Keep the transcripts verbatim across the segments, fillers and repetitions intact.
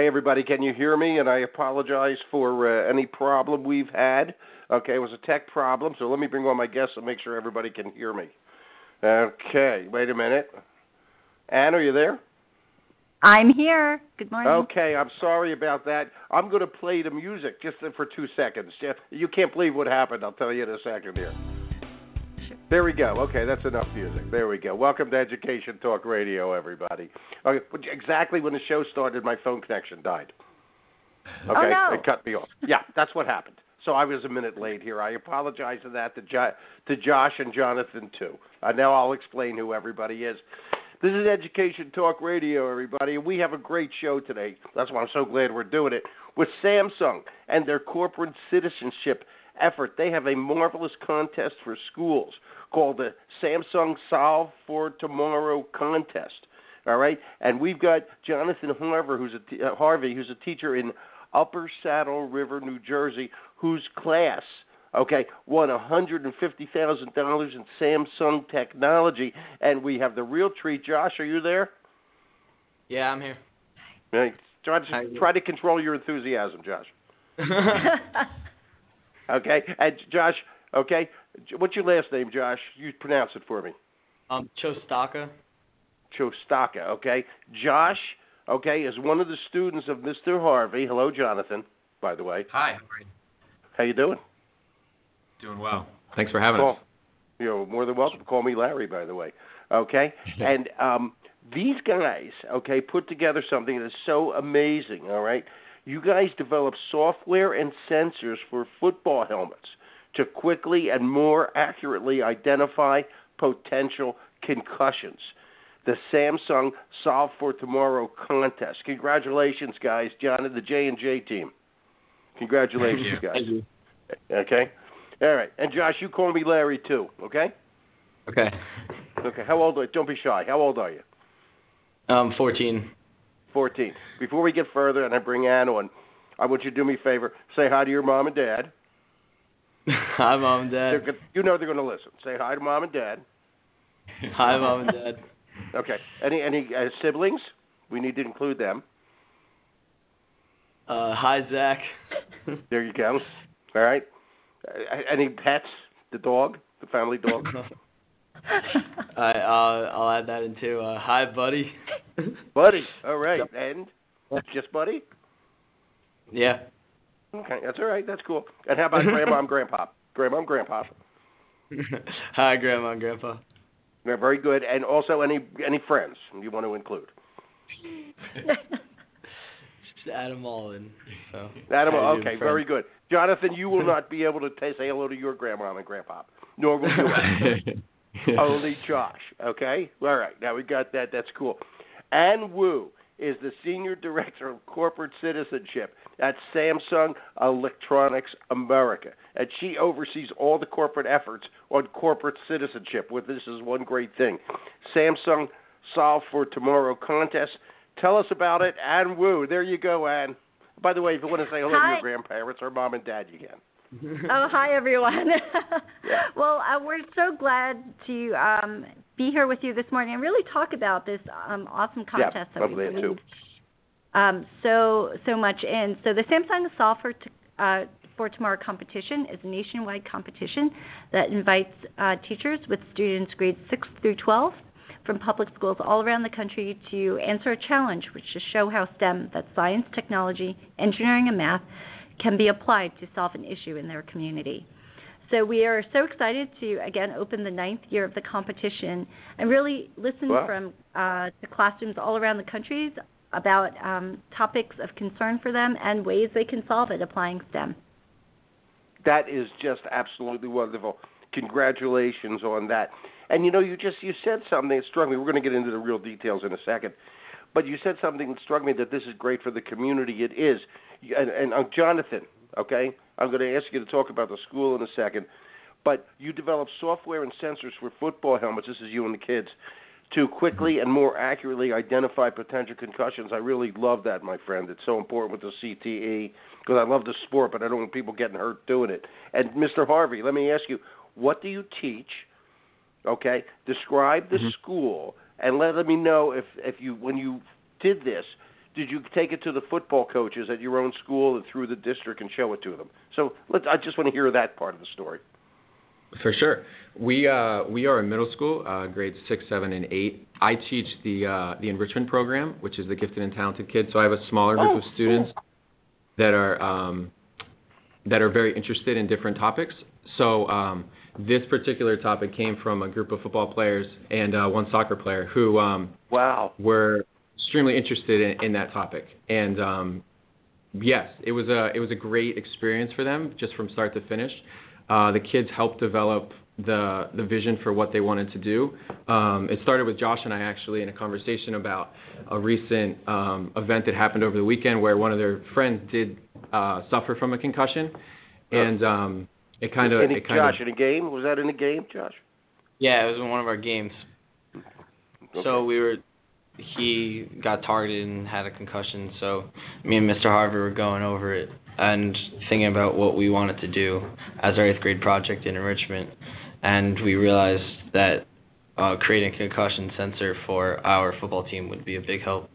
Okay, everybody, can you hear me? And I apologize for uh, any problem we've had. Okay, it was a tech problem, so let me bring on my guests and make sure everybody can hear me. Okay, wait a minute. Ann, are you there? I'm here. Good morning. Okay, I'm sorry about that. I'm going to play the music just for two seconds. You can't believe what happened. I'll tell you in a second here. There we go. Okay, that's enough music. There we go. Welcome to Education Talk Radio, everybody. Okay, exactly when the show started, my phone connection died. Okay, oh, no. It cut me off. Yeah, that's what happened. So I was a minute late here. I apologize for that to, jo- to Josh and Jonathan, too. Uh, now I'll explain who everybody is. This is Education Talk Radio, everybody, and we have a great show today. That's why I'm so glad we're doing it. With Samsung and their corporate citizenship effort, they have a marvelous contest for schools called the Samsung Solve for Tomorrow Contest. All right, and we've got Jonathan Harvey, who's a t- uh, Harvey, who's a teacher in Upper Saddle River, New Jersey, whose class, okay, won one hundred fifty thousand dollars in Samsung technology. And we have the real treat. Josh, are you there? Yeah, I'm here. Right. Try to, try to control your enthusiasm, Josh. Okay, and Josh, okay, what's your last name, Josh? You pronounce it for me. Um, Chostaka. Chostaka, okay. Josh, okay, is one of the students of Mister Harvey. Hello, Jonathan, by the way. Hi. How are you? How you doing? Doing well. Thanks for having Call, us. You're more than welcome. Call me Larry, by the way. Okay, and um, these guys, okay, put together something that is so amazing, all right? You guys develop software and sensors for football helmets to quickly and more accurately identify potential concussions. The Samsung Solve for Tomorrow contest. Congratulations, guys, John and the J and J team. Congratulations, guys. Thank you. Okay? All right. And, Josh, you call me Larry, too, okay? Okay. Okay. How old are you? Don't be shy. How old are you? Um, fourteen. fourteen. Before we get further and I bring Ann on, I want you to do me a favor. Say hi to your mom and dad. Hi, Mom and Dad. They're, you know they're going to listen. Say hi to Mom and Dad. Hi, Mom and Dad. Okay. Any any uh, siblings? We need to include them. Uh, hi, Zach. There you go. All right. Uh, any pets? The dog? The family dog? I, uh, I'll add that in too. Uh, hi, Buddy. Buddy. All right. And just Buddy? Yeah. Okay. That's all right. That's cool. And how about Grandma and Grandpa? Grandma and Grandpa. Hi, Grandma and Grandpa. Yeah, very good. And also any any friends you want to include? Just add them all in. So. Add them all. Okay, very good. Jonathan, you will not be able to t- say hello to your grandma and grandpa, nor will you. Only Josh. Okay? All right. Now we got that. That's cool. Ann Wu is the Senior Director of Corporate Citizenship at Samsung Electronics America. And she oversees all the corporate efforts on corporate citizenship. With this is one great thing. Samsung Solve for Tomorrow contest. Tell us about it, Ann Wu. There you go, Ann. By the way, if you want to say hello Hi. to your grandparents or mom and dad, you can. Oh, hi, everyone. Yeah. Well, uh, we're so glad to um, be here with you this morning and really talk about this um, awesome contest Yeah, that I'm we glad believe too. um, so so much in. So the Samsung Solve for, t- uh, for Tomorrow competition is a nationwide competition that invites uh, teachers with students grades six through twelve from public schools all around the country to answer a challenge, which is show how STEM, that's science, technology, engineering, and math, can be applied to solve an issue in their community. So we are so excited to, again, open the ninth year of the competition and really listen Wow. from uh, the classrooms all around the country about um, topics of concern for them and ways they can solve it applying STEM. That is just absolutely wonderful. Congratulations on that. And, you know, you just you said something that struck me. We're going to get into the real details in a second. But you said something that struck me that this is great for the community. It is. And, and uh, Jonathan, okay, I'm going to ask you to talk about the school in a second. But you develop software and sensors for football helmets. This is you and the kids. To quickly and more accurately identify potential concussions. I really love that, my friend. It's so important with the C T E because I love the sport, but I don't want people getting hurt doing it. And Mister Harvey, let me ask you, what do you teach? Okay, describe the mm-hmm. school and let me know if, if you when you did this, did you take it to the football coaches at your own school and through the district and show it to them? So let's, I just want to hear that part of the story. For sure. We uh, we are in middle school, uh, grades six, seven, and eight. I teach the uh, the enrichment program, which is the gifted and talented kids. So I have a smaller group Oh, of students cool. that are um, that are very interested in different topics. So um, this particular topic came from a group of football players and uh, one soccer player who um, Wow. were extremely interested in, in that topic. And um, yes, it was a it was a great experience for them, just from start to finish. Uh, the kids helped develop the the vision for what they wanted to do. Um, it started with Josh and I actually in a conversation about a recent um, event that happened over the weekend where one of their friends did uh, suffer from a concussion, and um, it kind of in a, it kind Josh, of in a game? Was that in a game, Josh? Yeah, it was in one of our games. Okay. So we were, he got targeted and had a concussion. So me and Mister Harvey were going over it and thinking about what we wanted to do as our eighth grade project in enrichment. And we realized that uh, creating a concussion sensor for our football team would be a big help.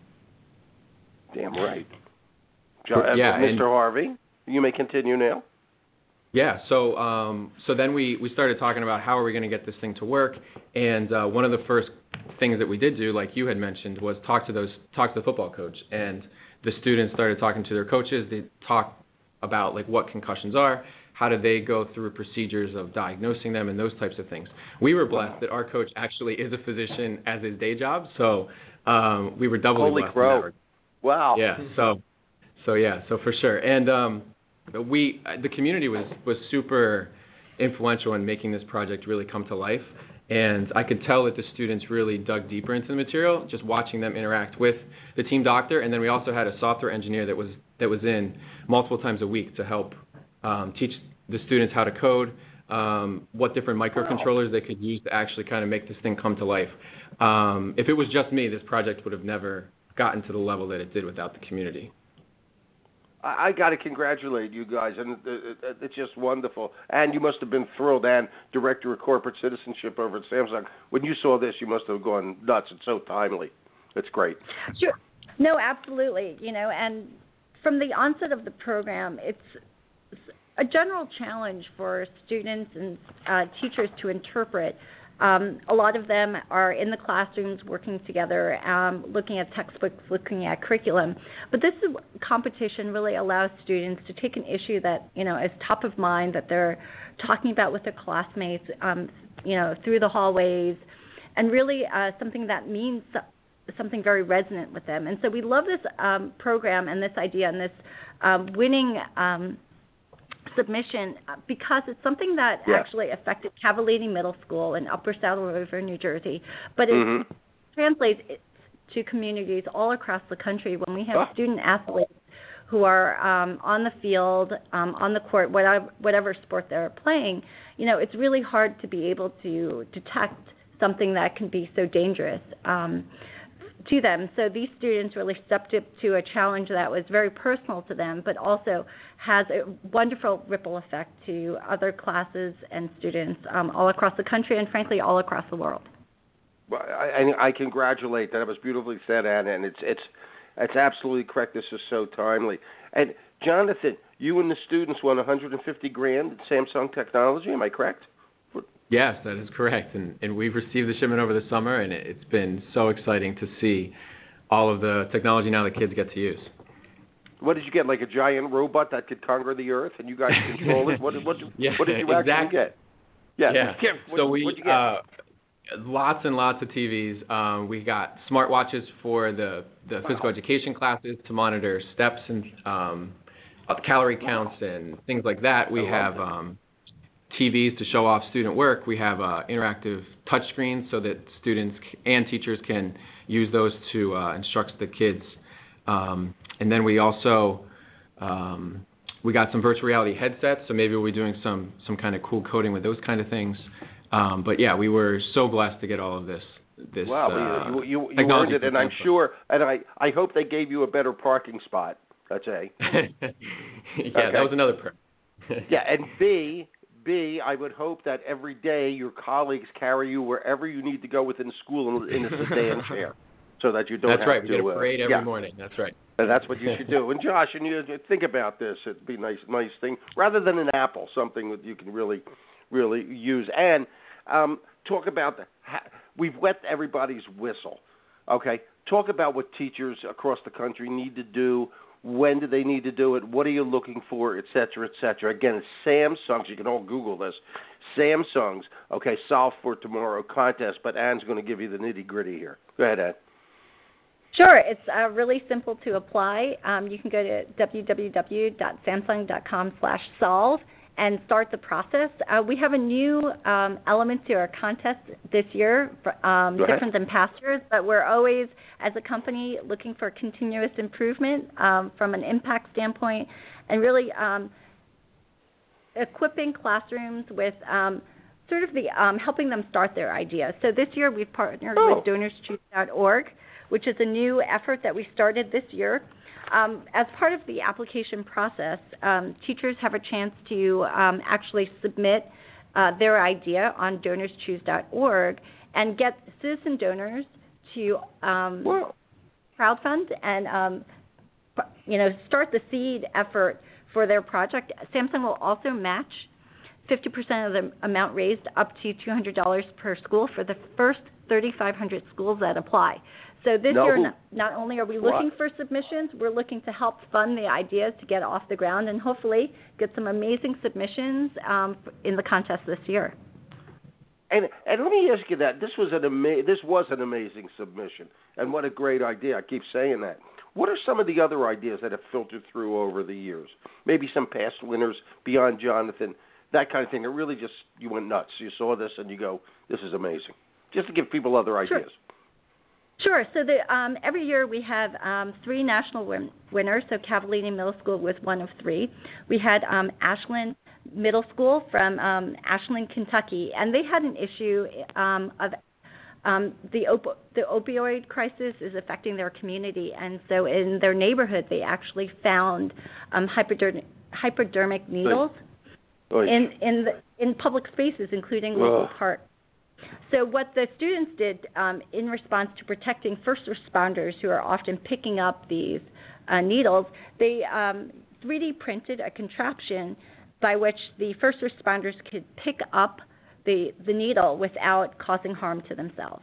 Damn right. Jo- Yeah, uh, Mister and- Harvey, you may continue now. Yeah, so um, so then we, we started talking about how are we going to get this thing to work, and uh, one of the first things that we did do, like you had mentioned, was talk to those talk to the football coach, and the students started talking to their coaches. They talked about like what concussions are, how do they go through procedures of diagnosing them, and those types of things. We were blessed that our coach actually is a physician as his day job, so um, we were doubly Holy blessed. crow. In that regard. Wow. Yeah, so so yeah, so for sure. And um, we the community was was super influential in making this project really come to life. And I could tell that the students really dug deeper into the material, just watching them interact with the team doctor. And then we also had a software engineer that was that was in multiple times a week to help um, teach the students how to code, um, what different microcontrollers they could use to actually kind of make this thing come to life. Um, if it was just me, this project would have never gotten to the level that it did without the community. I, I got to congratulate you guys, and it, it, it's just wonderful. And you must have been thrilled. And Director of Corporate Citizenship over at Samsung, when you saw this, you must have gone nuts. It's so timely. It's great. Sure. No, absolutely. You know, and from the onset of the program, it's a general challenge for students and uh, teachers to interpret. Um, a lot of them are in the classrooms working together, um, looking at textbooks, looking at curriculum. But this is, competition really allows students to take an issue that, you know, is top of mind, that they're talking about with their classmates, um, you know, through the hallways, and really uh, something that means something very resonant with them. And so we love this um, program and this idea and this um, winning um, submission because it's something that yeah. actually affected Cavallini Middle School in Upper Saddle River, New Jersey, but it Mm-hmm. translates to communities all across the country when we have Oh. student athletes who are um, on the field, um, on the court, whatever, whatever sport they're playing. You know, it's really hard to be able to detect something that can be so dangerous um, to them. So these students really stepped up to a challenge that was very personal to them, but also has a wonderful ripple effect to other classes and students um, all across the country and, frankly, all across the world. Well, I, I, I congratulate. That was beautifully said, Anna, and it's it's it's absolutely correct. This is so timely. And Jonathan, you and the students won one hundred fifty grand at Samsung Technology. Am I correct? Yes, that is correct. And, and we've received the shipment over the summer, and it's been so exciting to see all of the technology now the kids get to use. What did you get, like a giant robot that could conquer the earth and you guys control it? What, what, yeah, what did you actually exactly. get? Yeah. yeah. What, so we, what'd you get? uh, lots and lots of T Vs. Um, we got smartwatches for the, the physical education classes to monitor steps and um, calorie counts and things like that. We have um, T Vs to show off student work. We have uh, interactive touch screens so that students and teachers can use those to uh, instruct the kids. Um, and then we also um, we got some virtual reality headsets, so maybe we'll be doing some some kind of cool coding with those kind of things. Um, but yeah, we were so blessed to get all of this. This wow, uh, you, you, you technology earned it, and I'm from sure, and I, I hope they gave you a better parking spot. That's A. yeah, Okay. that was another perk. Yeah, and B, B, I would hope that every day your colleagues carry you wherever you need to go within school in, in a sedan chair. so that you don't That's have right. We to. get a parade uh, every yeah. morning. That's right. And that's what you should do. And Josh, and you think about this. It'd be a nice, nice thing rather than an apple, something that you can really, really use. And um, talk about the. We've wet everybody's whistle. Okay, talk about what teachers across the country need to do. When do they need to do it? What are you looking for, et cetera, et cetera? Again, it's Samsung's. You can all Google this. Samsung's. Okay, Solve for Tomorrow contest. But Anne's going to give you the nitty gritty here. Go ahead, Anne. Sure. It's uh, really simple to apply. Um, you can go to w w w dot samsung dot com slash solve and start the process. Uh, we have a new um, element to our contest this year, um, different than past years, but we're always, as a company, looking for continuous improvement um, from an impact standpoint and really um, equipping classrooms with um, sort of the um, helping them start their ideas. So this year we've partnered oh. with donors choose dot org, which is a new effort that we started this year. Um, as part of the application process, um, teachers have a chance to um, actually submit uh, their idea on donors choose dot org and get citizen donors to um, crowdfund and um, you know start the seed effort for their project. Samsung will also match fifty percent of the amount raised up to two hundred dollars per school for the first thirty-five hundred schools that apply. So this no. year, not, not only are we looking what? for submissions, we're looking to help fund the ideas to get off the ground and hopefully get some amazing submissions um, in the contest this year. And and let me ask you that this was an ama- this was an amazing submission, and what a great idea! I keep saying that. What are some of the other ideas that have filtered through over the years? Maybe some past winners beyond Jonathan, that kind of thing. It really just you went nuts. You saw this and you go, "This is amazing." Just to give people other ideas. Sure. Sure. So the, um, every year we have um, three national win- winners. So Cavallini Middle School was one of three. We had um, Ashland Middle School from um, Ashland, Kentucky, and they had an issue um, of um, the, op- the opioid crisis is affecting their community, and so in their neighborhood they actually found um, hypodermic, hypodermic needles Oy. in in, the, in public spaces, including local Ugh. parks. So what the students did um, in response to protecting first responders who are often picking up these uh, needles, they um, three D printed a contraption by which the first responders could pick up the, the needle without causing harm to themselves.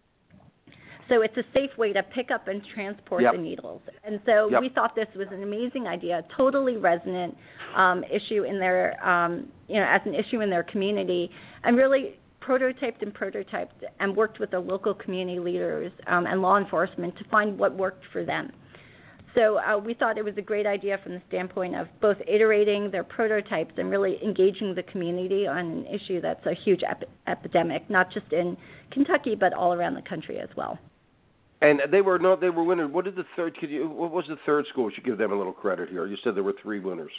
So it's a safe way to pick up and transport yep. the needles. And so yep. we thought this was an amazing idea, a totally resonant um, issue in their, um, you know, as an issue in their community, and really prototyped and prototyped and worked with the local community leaders um, and law enforcement to find what worked for them. So uh, we thought it was a great idea from the standpoint of both iterating their prototypes and really engaging the community on an issue that's a huge ep- epidemic, not just in Kentucky, but all around the country as well. And they were no, they were winners. What did the third? Could you? What was the third school? We should give them a little credit here. You said there were three winners.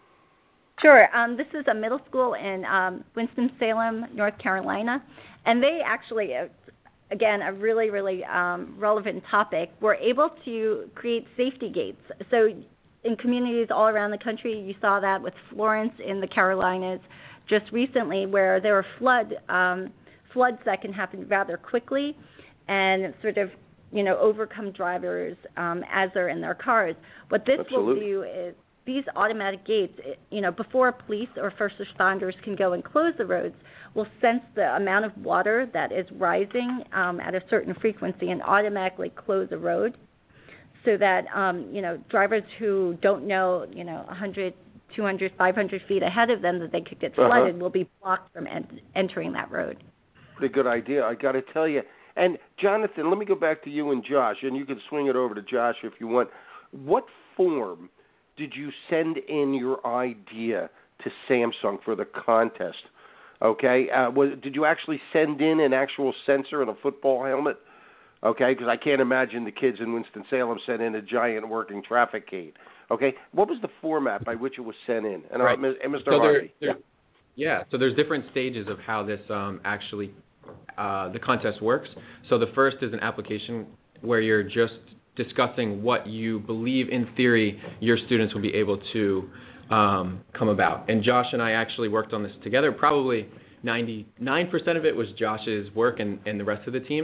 Sure. Um, this is a middle school in um, Winston-Salem, North Carolina, and they actually, uh, again, a really, really um, relevant topic, were able to create safety gates. So in communities all around the country, you saw that with Florence in the Carolinas just recently, where there were flood um, floods that can happen rather quickly and sort of, you know, overcome drivers um, as they're in their cars. What this Absolutely. will do is these automatic gates, you know, before police or first responders can go and close the roads, will sense the amount of water that is rising um, at a certain frequency and automatically close a road, so that um, you know drivers who don't know, you know, one hundred, two hundred, five hundred feet ahead of them that they could get flooded uh-huh. will be blocked from en- entering that road. Pretty good idea, I got to tell you. And Jonathan, let me go back to you and Josh, and you can swing it over to Josh if you want. What form did you send in your idea to Samsung for the contest? Okay, uh, was, did you actually send in an actual sensor and a football helmet? Okay, because I can't imagine the kids in Winston-Salem sent in a giant working traffic gate. Okay, what was the format by which it was sent in? And, right. uh, and Mister So Harvey. there, there, yeah. yeah, so there's different stages of how this um, actually, uh, the contest works. So the first is an application where you're just discussing what you believe in theory your students will be able to um, come about. And Josh and I actually worked on this together. Probably ninety-nine percent of it was Josh's work and, and the rest of the team.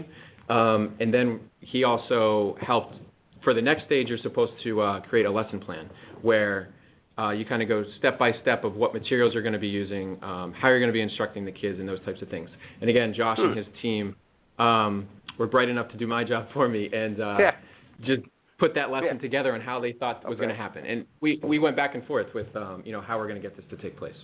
Um, and then he also helped, for the next stage, you're supposed to uh, create a lesson plan where uh, you kind of go step by step of what materials you're going to be using, um, how you're going to be instructing the kids, and those types of things. And again, Josh Hmm. and his team um, were bright enough to do my job for me and uh, Yeah. just put that lesson Yeah. together and how they thought was Okay. going to happen. And we, we went back and forth with, um, you know, how we're going to get this to take place.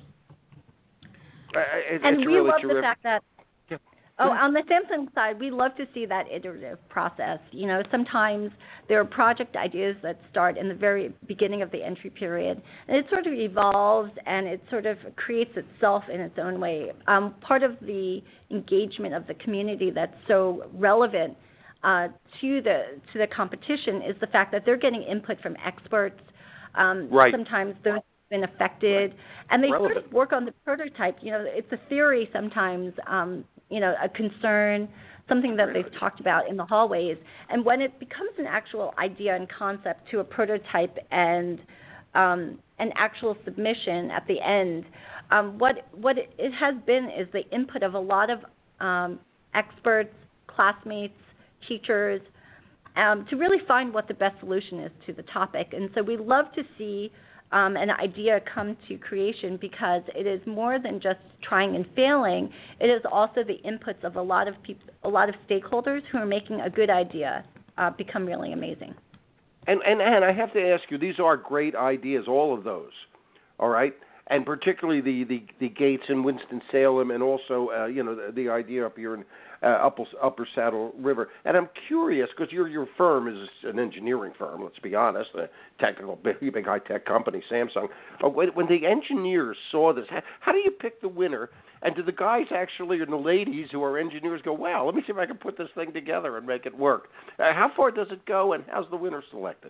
Uh, it, And it's we really love terrific. the fact that, Yeah. oh, on the Samsung side, we love to see that iterative process. You know, sometimes there are project ideas that start in the very beginning of the entry period, and it sort of evolves and it sort of creates itself in its own way. Um, part of the engagement of the community that's so relevant uh, to the to the competition is the fact that they're getting input from experts. Um, Right. Sometimes those been affected, and they sort Relevant. of work on the prototype. You know, it's a theory sometimes, um, you know, a concern, something that Really? they've talked about in the hallways. And when it becomes an actual idea and concept to a prototype and um, an actual submission at the end, um, what what it, it has been is the input of a lot of um, experts, classmates, teachers, um, to really find what the best solution is to the topic. And so we love to see um, an idea come to creation because it is more than just trying and failing. It is also the inputs of a lot of people, a lot of stakeholders who are making a good idea uh, become really amazing. And, and and I have to ask you, these are great ideas, all of those, all right? And particularly the, the, the gates in Winston-Salem, and also uh, you know the, the idea up here in uh, Upper, Upper Saddle River. And I'm curious because your your firm is an engineering firm. Let's be honest, a technical big, big high tech company, Samsung. Uh, when, when the engineers saw this, how, how do you pick the winner? And do the guys actually and the ladies who are engineers go, wow, let me see if I can put this thing together and make it work? Uh, how far does it go, and how's the winner selected?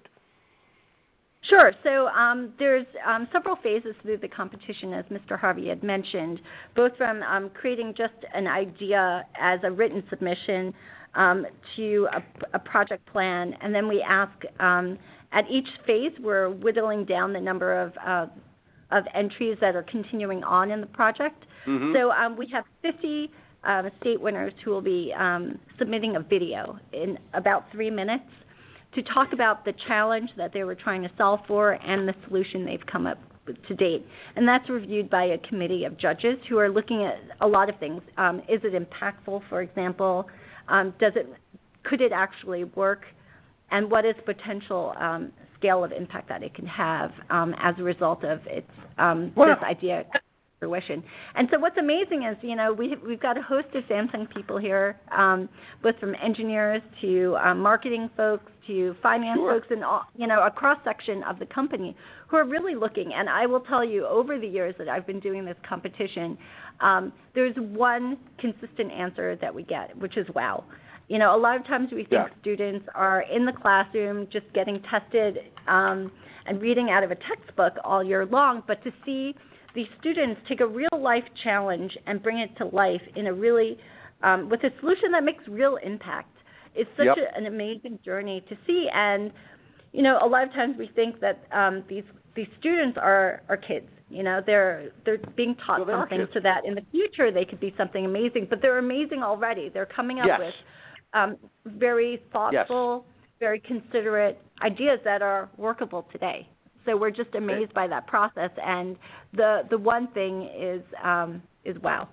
Sure. So um, there's um, several phases through the competition, as Mister Harvey had mentioned, both from um, creating just an idea as a written submission um, to a, a project plan, and then we ask um, at each phase we're whittling down the number of uh, of entries that are continuing on in the project. Mm-hmm. So um, we have fifty um, state winners who will be um, submitting a video in about three minutes to talk about the challenge that they were trying to solve for and the solution they've come up with to date. And that's reviewed by a committee of judges who are looking at a lot of things. Um, is it impactful, for example? Um, does it, could it actually work? And what is potential um, scale of impact that it can have um, as a result of its um, Wow. this idea fruition. And so what's amazing is, you know, we, we've got a host of Samsung people here, um, both from engineers to um, marketing folks to finance Sure. folks and, all, you know, a cross-section of the company who are really looking. And I will tell you, over the years that I've been doing this competition, um, there's one consistent answer that we get, which is wow. You know, a lot of times we think Yeah. students are in the classroom just getting tested um, and reading out of a textbook all year long, but to see these students take a real-life challenge and bring it to life in a really, um, with a solution that makes real impact. It's such Yep. a, an amazing journey to see. And, you know, a lot of times we think that um, these these students are, are kids. You know, they're they're being taught Well, they are something kids. so that in the future they could be something amazing. But they're amazing already. They're coming up Yes. with um, very thoughtful, very considerate ideas that are workable today. So we're just amazed by that process, and the the one thing is um, is wow.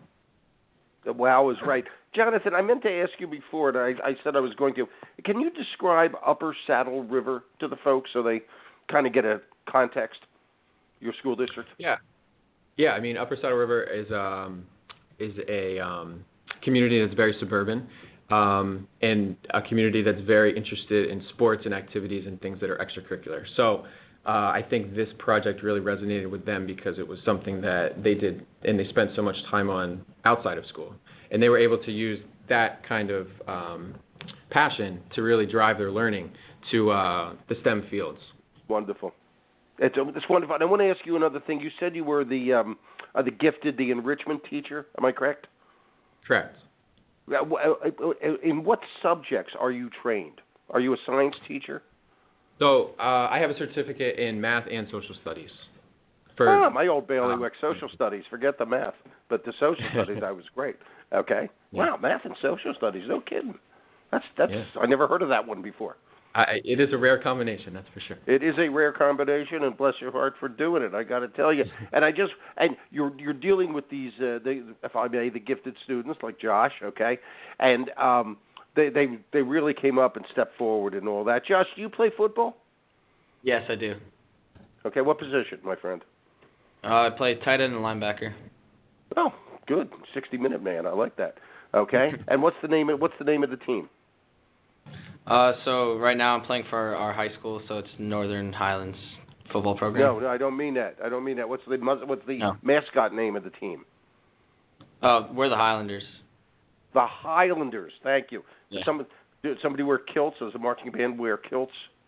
The wow is right. Jonathan, I meant to ask you before, and I, I said I was going to. Can you describe Upper Saddle River to the folks so they kind of get a context, your school district? Yeah, yeah. I mean, Upper Saddle River is um, is a um, community that's very suburban, um, and a community that's very interested in sports and activities and things that are extracurricular. So uh, I think this project really resonated with them because it was something that they did and they spent so much time on outside of school, and they were able to use that kind of um, passion to really drive their learning to uh, the STEM fields. Wonderful. It's, it's wonderful. And I want to ask you another thing. You said you were the um, uh, the gifted, the enrichment teacher. Am I correct? Correct. Uh, In what subjects are you trained? Are you a science teacher? So uh, I have a certificate in math and social studies. For, oh, my old bailiwick, um, social studies. Forget the math, but the social studies, I was great. Okay. Yeah. Wow, math and social studies. No kidding. That's that's Yeah. I never heard of that one before. I, it is a rare combination, that's for sure. It is a rare combination, and bless your heart for doing it. I got to tell you. And I just and you're you're dealing with these, uh, they, if I may, the gifted students like Josh, okay, and um, they they they really came up and stepped forward and all that. Josh, do you play football? Yes, I do. Okay, what position, my friend? Uh, I play tight end and linebacker. Oh, good, sixty minute man. I like that. Okay, and what's the name? Of, what's the name of the team? Uh, so right now I'm playing for our, our high school, so it's Northern Highlands football program. No, no, I don't mean that. I don't mean that. What's the what's the No. mascot name of the team? Oh, we're the Highlanders. The Highlanders. Thank you. Yeah. Does somebody, does somebody wear kilts? Does the marching band wear kilts?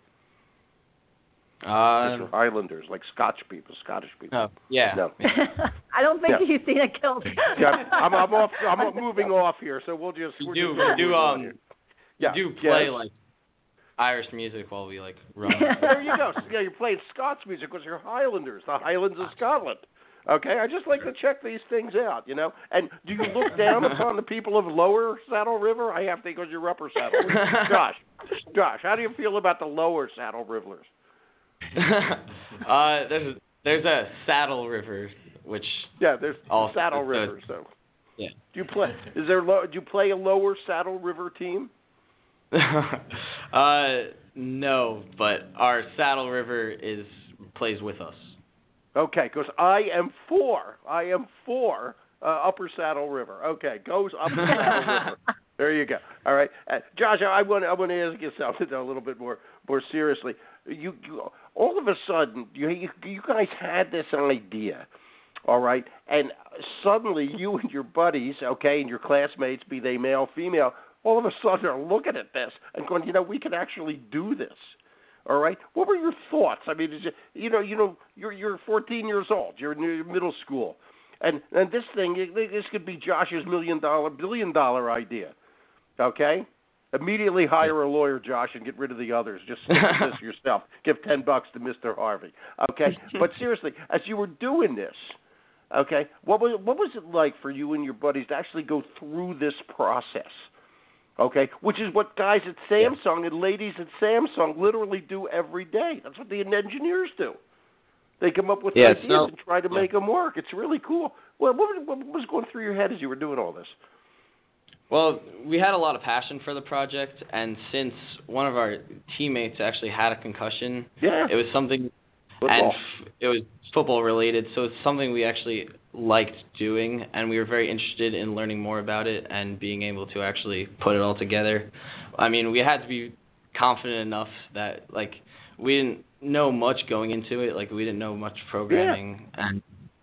Uh, Mister Highlanders, like Scotch people, Scottish people. oh, yeah. No. I don't think Yeah. he's seen a kilt. Yeah, I'm, I'm off. I'm moving off here, so we'll just. We we're do, just we gonna do, move on um, here. Yeah. we do play, yes. like, Irish music while we, like, run. There you go. Yeah, you're playing Scots music because you're Highlanders, the Highlands of Scotland. Okay, I just like to check these things out, you know. And do you look down upon the people of Lower Saddle River? I have to because you're Upper Saddle River. Josh, Josh, how do you feel about the Lower Saddle Rivers? uh, there's, there's a Saddle River, which... Yeah, there's Also, Saddle it's River. So, Yeah. do you play? Is there? Lo, do you play a Lower Saddle River team? uh, no, but our Saddle River is plays with us. Okay, because I am for. I am for uh, Upper Saddle River. Okay, goes Upper Saddle River. There you go. All right, uh, Josh, I want I want to ask you something a little bit more more seriously. You, you all of a sudden you, you you guys had this idea, all right, and suddenly you and your buddies, okay, and your classmates, be they male, female, all of a sudden are looking at this and going, you know, we can actually do this. All right. What were your thoughts? I mean, is it, you know, you know, you're you're fourteen years old. You're in your middle school, and and this thing, this could be Josh's million dollar, billion dollar idea. Okay. Immediately hire a lawyer, Josh, and get rid of the others. Just stick with this yourself. Give ten bucks to Mister Harvey. Okay. But seriously, as you were doing this, okay, what was what was it like for you and your buddies to actually go through this process? Okay, which is what guys at Samsung and ladies at Samsung literally do every day. That's what the engineers do. They come up with Yeah, ideas so- and try to yeah. make them work. It's really cool. Well, what, what was going through your head as you were doing all this? Well, we had a lot of passion for the project, and since one of our teammates actually had a concussion, Yeah, it was something, football. and f- it was football related, so it's something we actually liked doing, and we were very interested in learning more about it and being able to actually put it all together. I mean, we had to be confident enough that, like, we didn't know much going into it, like, we didn't know much programming and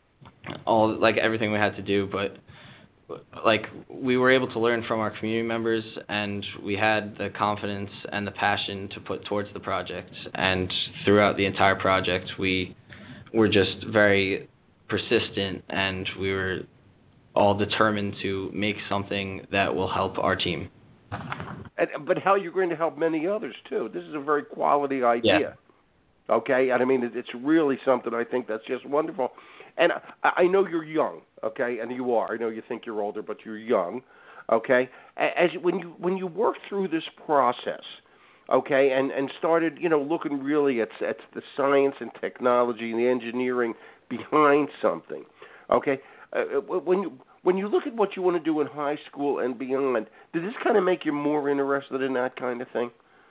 all, like, everything we had to do, but like we were able to learn from our community members, and we had the confidence and the passion to put towards the project. And throughout the entire project, we were just very persistent, and we were all determined to make something that will help our team. And, but how you're going to help many others too. This is a very quality idea. Yeah. Okay, and I mean it, it's really something I think that's just wonderful. And I, I know you're young, okay, and you are. I know you think you're older, but you're young, okay. As when you when you work through this process, okay, and, and started you know looking really at at the science and technology and the engineering behind something, okay. Uh, when you when you look at what you want to do in high school and beyond, does this kind of make you more interested in that kind of thing?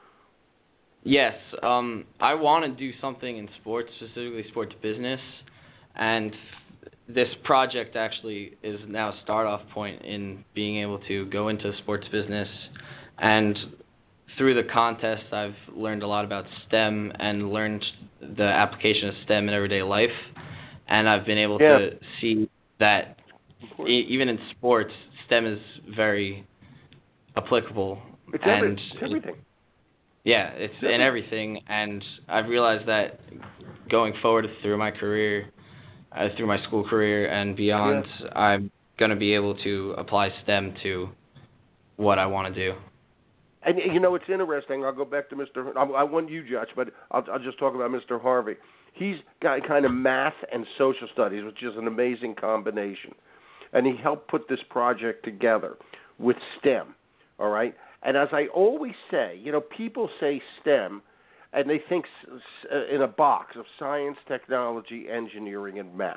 Yes, um, I want to do something in sports, specifically sports business, and this project actually is now a start-off point in being able to go into sports business. And through the contest, I've learned a lot about STEM and learned the application of STEM in everyday life, and I've been able Yeah. to see that e- even in sports, STEM is very applicable. It's, and every, it's everything. Yeah, it's in everything, and I've realized that going forward through my career, uh, through my school career and beyond, Yeah. I'm going to be able to apply STEM to what I want to do. And you know, it's interesting. I'll go back to Mister I, I want you, Judge, but I'll, I'll just talk about Mister Harvey. He's got kind of math and social studies, which is an amazing combination. And he helped put this project together with STEM, all right? And as I always say, you know, people say STEM, and they think in a box of science, technology, engineering, and math.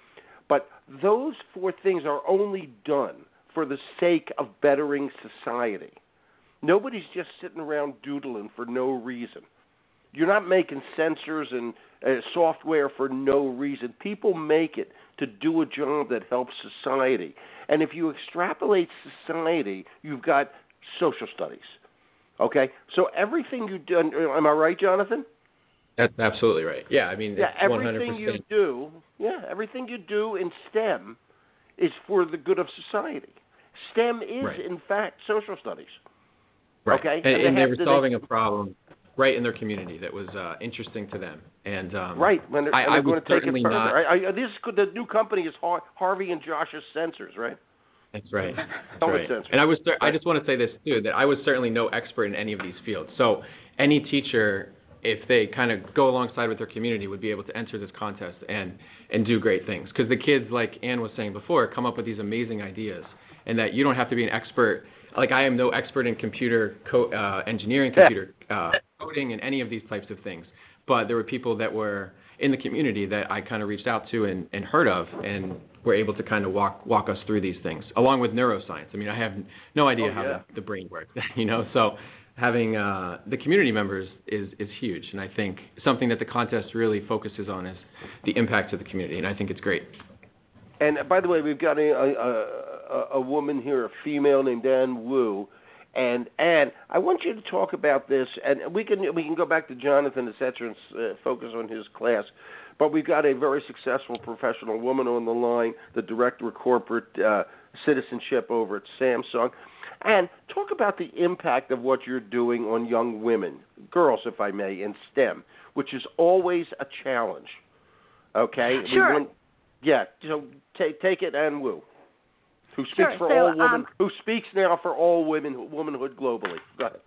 But those four things are only done for the sake of bettering society. Nobody's just sitting around doodling for no reason. You're not making sensors and uh, software for no reason. People make it to do a job that helps society. And if you extrapolate society, you've got social studies. Okay? So everything you do, am I right, Jonathan? That's absolutely right. Yeah, I mean, yeah, it's everything one hundred percent. you do, yeah, everything you do in STEM is for the good of society. STEM is, right. in fact, social studies. Right. Okay? And, and, and they were to, solving they, a problem right in their community that was uh, interesting to them. And um, right, when they're, I, and they're I going would to take it certainly further. not. I, I, this the new company is Har- Harvey and Josh's Sensors, right? That's right. That's Helmet right. sensors. And I was I just want to say this too, that I was certainly no expert in any of these fields. So any teacher, if they kind of go alongside with their community, would be able to enter this contest and and do great things. Because the kids, like Ann was saying before, come up with these amazing ideas, and that you don't have to be an expert. Like I am no expert in computer co- uh, engineering, computer uh, coding, and any of these types of things. But there were people that were in the community that I kind of reached out to and, and heard of, and were able to kind of walk walk us through these things, along with neuroscience. I mean, I have no idea oh, how yeah. the, the brain works, you know. So having uh, the community members is is huge, and I think something that the contest really focuses on is the impact to the community, and I think it's great. And by the way, we've got a a, a, a woman here, a female named Ann Wu. And Ann, I want you to talk about this, and we can we can go back to Jonathan, et cetera, and uh, focus on his class. But we've got a very successful professional woman on the line, the director of corporate uh, citizenship over at Samsung. And talk about the impact of what you're doing on young women, girls, if I may, in STEM, which is always a challenge. Okay? Sure. We want, yeah. So take take it, Ann Wu. Who speaks Sure. for so, all women? Um, who speaks now for all women, womanhood globally? Go ahead.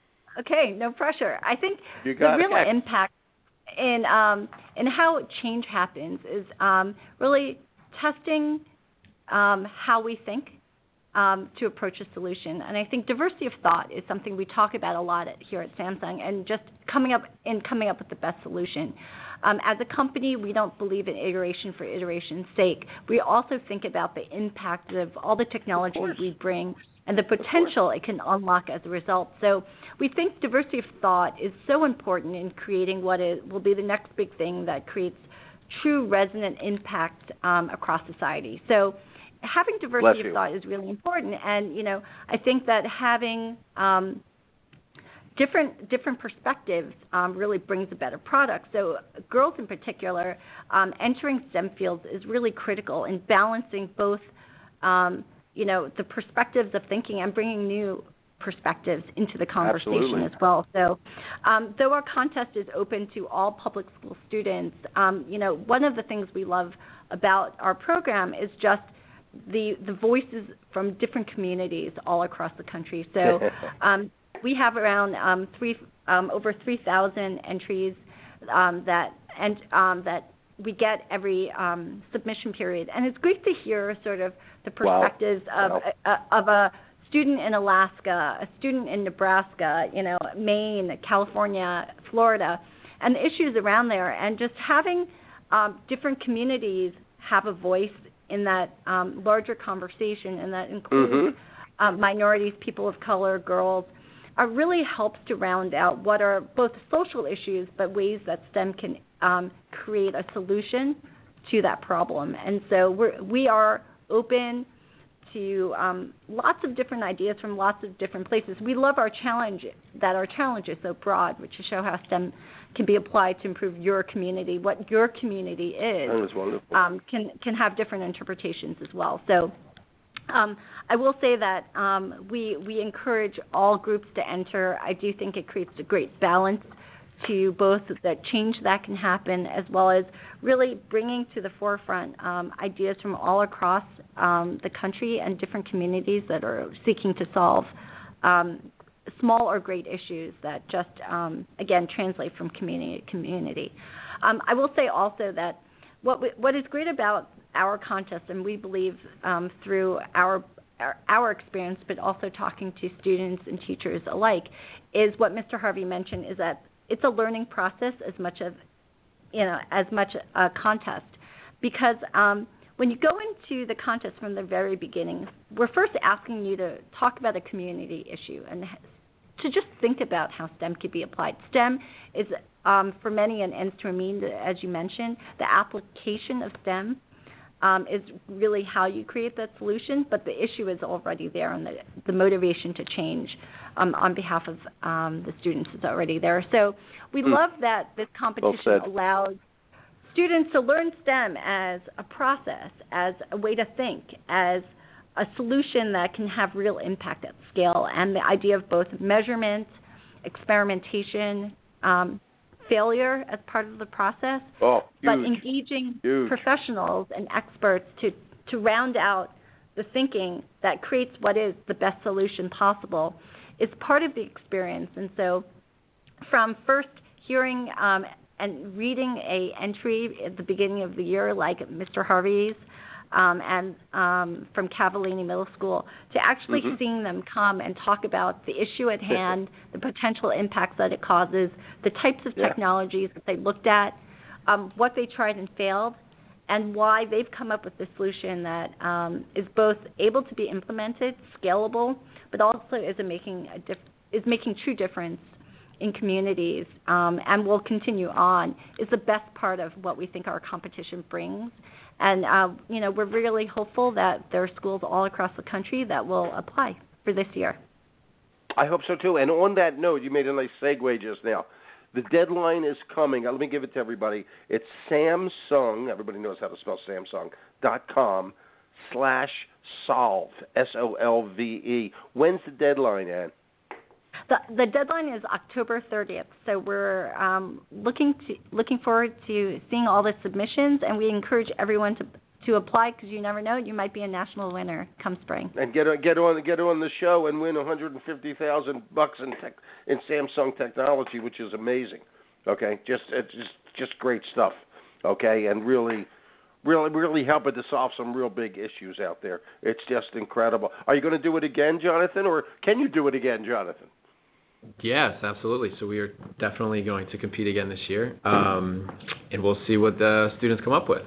Okay, no pressure. I think You the got real it. impact in um, in how change happens is um, really testing um, how we think um, to approach a solution. And I think diversity of thought is something we talk about a lot at, here at Samsung, and just coming up in coming up with the best solution. Um, as a company, we don't believe in iteration for iteration's sake. We also think about the impact of all the technology we bring and the potential it can unlock as a result. So we think diversity of thought is so important in creating what is, will be the next big thing that creates true resonant impact um, across society. So having diversity of thought is really important. And, you know, I think that having um, Different different perspectives um, really brings a better product. So girls in particular, um, entering STEM fields is really critical in balancing both, um, you know, the perspectives of thinking and bringing new perspectives into the conversation Absolutely. as well. So um, though our contest is open to all public school students, um, you know, one of the things we love about our program is just the the voices from different communities all across the country. So um, we have around um, three, um, over three thousand entries um, that and um, that we get every um, submission period, and it's great to hear sort of the perspectives wow. of wow. a, of a student in Alaska, a student in Nebraska, you know, Maine, California, Florida, and the issues around there, and just having um, different communities have a voice in that um, larger conversation, and that includes mm-hmm. um, minorities, people of color, girls. Uh, really helps to round out what are both social issues, but ways that STEM can um, create a solution to that problem. And so we're, we are open to um, lots of different ideas from lots of different places. We love our challenge, that our challenge is so broad, which is show how STEM can be applied to improve your community. What your community is That was wonderful. um, can, can have different interpretations as well. So Um, I will say that um, we we encourage all groups to enter. I do think it creates a great balance to both the change that can happen as well as really bringing to the forefront um, ideas from all across um, the country and different communities that are seeking to solve um, small or great issues that just, um, again, translate from community to community. Um, I will say also that what we, what is great about our contest, and we believe um, through our our, our experience, but also talking to students and teachers alike, is what Mister Harvey mentioned, is that it's a learning process as much as, you know, as much a contest. Because um, when you go into the contest from the very beginning, we're first asking you to talk about a community issue and to just think about how STEM could be applied. STEM is, um, for many, an ends to a means, as you mentioned. The application of STEM um, is really how you create that solution, but the issue is already there, and the, the motivation to change um, on behalf of um, the students is already there. So we mm. love that this competition well allows students to learn STEM as a process, as a way to think, as a solution that can have real impact at scale, and the idea of both measurement, experimentation, um, failure as part of the process, oh, but huge, engaging huge. professionals and experts to, to round out the thinking that creates what is the best solution possible is part of the experience. And so from first hearing um, and reading a entry at the beginning of the year like Mister Harvey's, Um, and um, from Cavallini Middle School, to actually mm-hmm. seeing them come and talk about the issue at hand, the potential impacts that it causes, the types of yeah. technologies that they looked at, um, what they tried and failed, and why they've come up with the solution that um, is both able to be implemented, scalable, but also is a making a dif- is making true difference in communities, um, and will continue on, is the best part of what we think our competition brings. And, uh, you know, we're really hopeful that there are schools all across the country that will apply for this year. I hope so, too. And on that note, you made a nice segue just now. The deadline is coming. Let me give it to everybody. It's Samsung, everybody knows how to spell Samsung, dot com slash solve, S O L V E. When's the deadline, Ann? The, the deadline is October thirtieth, so we're um, looking to looking forward to seeing all the submissions, and we encourage everyone to to apply, because you never know, you might be a national winner come spring. And get on get on get on the show and win one hundred fifty thousand bucks in tech, in Samsung technology, which is amazing. Okay, just it's just just great stuff. Okay, and really. Really, really helping to solve some real big issues out there. It's just incredible. Are you going to do it again, Jonathan, or can you do it again, Jonathan? Yes, absolutely. So we are definitely going to compete again this year, um, and we'll see what the students come up with.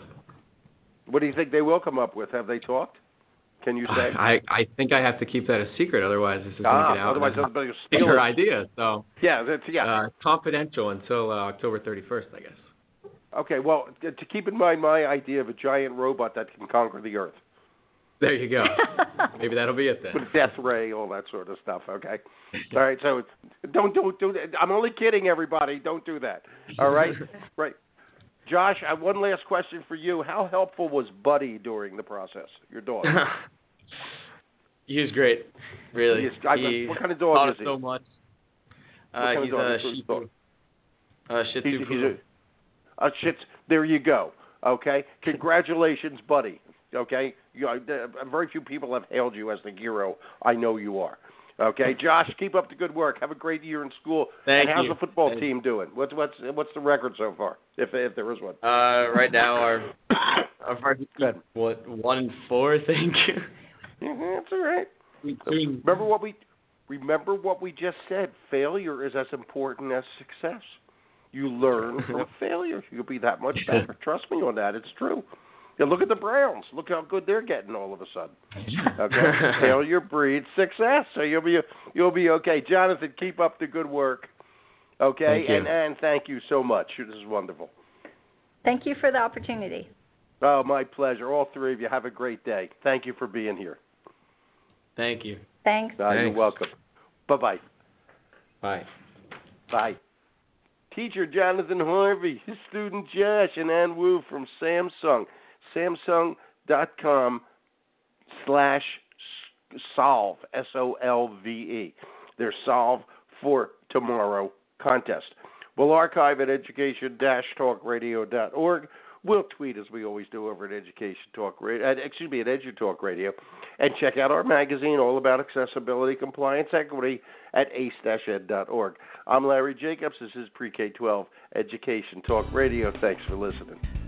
What do you think they will come up with? Have they talked? Can you say? I, I think I have to keep that a secret, otherwise this is going ah, to get out. Otherwise, everybody will steal your it. idea. So yeah, that's yeah. Uh, confidential until uh, October thirty-first, I guess. Okay, well, to keep in mind my idea of a giant robot that can conquer the Earth. There you go. Maybe that'll be it then. With death ray, all that sort of stuff. Okay. All right. So don't don't do that. I'm only kidding, everybody. Don't do that. All right. Right. Josh, I have one last question for you. How helpful was Buddy during the process? Your dog. He was great. Really. He is, I, he what kind of dog taught is us he? so much. What Uh, kind he's of dog a is his Shih dog? Tzu. Uh, Shih Tzu He's, he's Poodle. a, a shit. There you go. Okay. Congratulations, Buddy. Okay. You, uh, very few people have hailed you as the hero. I know you are. Okay, Josh, keep up the good work. Have a great year in school. Thank and how's you. the football Thank team doing? What's what's what's the record so far, if if there is one? Uh, right now our our varsity, Good. what one and four, I think. Mm-hmm, that's all right. Between- Remember what we remember what we just said. Failure is as important as success. You learn from failure. You'll be that much better. Trust me on that. It's true. Yeah, look at the Browns. Look how good they're getting all of a sudden. Okay, failure breeds success. So you'll be you'll be okay. Jonathan, keep up the good work. Okay, Thank you. and and thank you so much. This is wonderful. Thank you for the opportunity. Oh, my pleasure. All three of you have a great day. Thank you for being here. Thank you. Thanks. Uh, you're Thanks. welcome. Bye-bye. Bye. Bye. Teacher Jonathan Harvey, his student Josh, and Ann Wu from Samsung. Samsung.com slash solve, S O L V E. Their Solve for Tomorrow contest. We'll archive at education dash talk radio dot org. We'll tweet, as we always do, over at Education Talk Radio, uh, excuse me, at EduTalk Radio, and check out our magazine all about accessibility, compliance, equity at ace dash ed dot org. I'm Larry Jacobs. This is Pre K twelve Education Talk Radio. Thanks for listening.